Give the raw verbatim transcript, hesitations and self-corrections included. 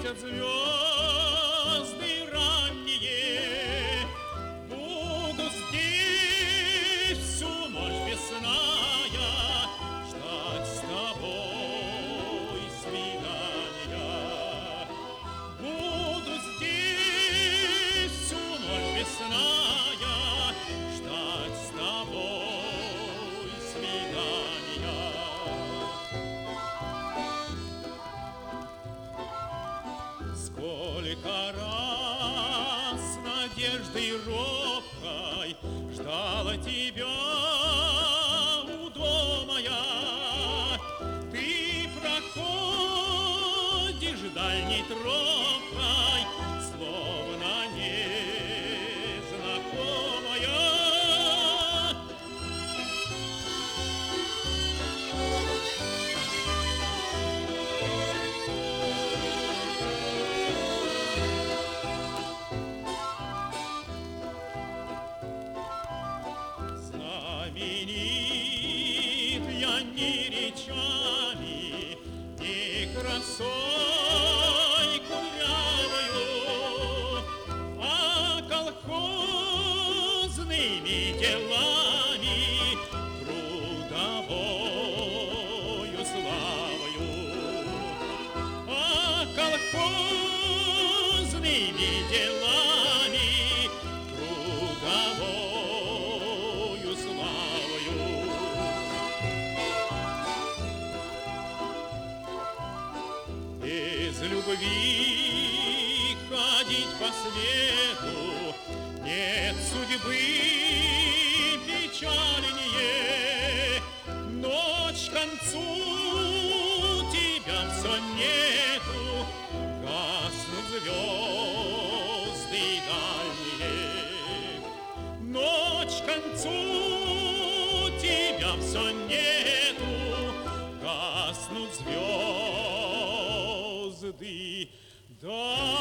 светят звезды ранние, буду здесь всю ночь без сна я ждать с тобой свидания. Буду здесь всю ночь без сна я ждать с тобой свидания. Сколько раз надеждой робкой ждала тебя у дома я. Ты проходишь дальней тропкой, словно незнакомая. Знаменит я ни речами, ни красой кудрявою, а колхозными делами, трудовою славою. А колхозными делами, трудовою славою. Без любви ходить по свету нет судьбы печальнее. Ночь к концу, тебя все нету, гаснут звезды дальние. Ночь к концу, тебя все нету, гаснут звезды дальние.